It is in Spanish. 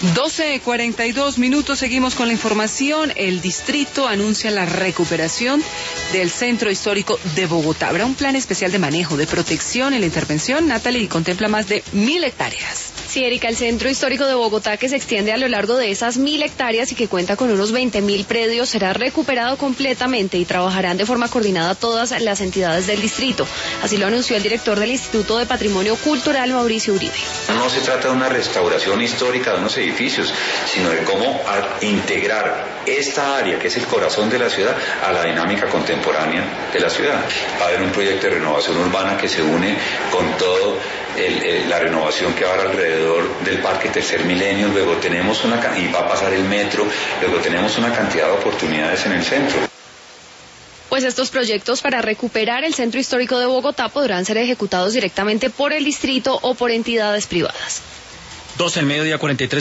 12:42, seguimos con la información. El distrito anuncia la recuperación del centro histórico de Bogotá. Habrá un plan especial de manejo, de protección en la intervención, Natalie, y contempla más de 1.000 hectáreas. Sí, Erika, el centro histórico de Bogotá, que se extiende a lo largo de esas 1.000 hectáreas y que cuenta con unos 20.000 predios, será recuperado completamente y trabajarán de forma coordinada todas las entidades del distrito. Así lo anunció el director del Instituto de Patrimonio Cultural, Mauricio Uribe. No se trata de una restauración histórica de unos edificios, sino de cómo integrar esta área, que es el corazón de la ciudad, a la dinámica contemporánea de la ciudad. Va a haber un proyecto de renovación urbana que se une con todo la renovación que va a haber alrededor del Parque Tercer Milenio, luego tenemos y va a pasar el metro, luego tenemos una cantidad de oportunidades en el centro. Pues estos proyectos para recuperar el centro histórico de Bogotá podrán ser ejecutados directamente por el distrito o por entidades privadas. 12:43.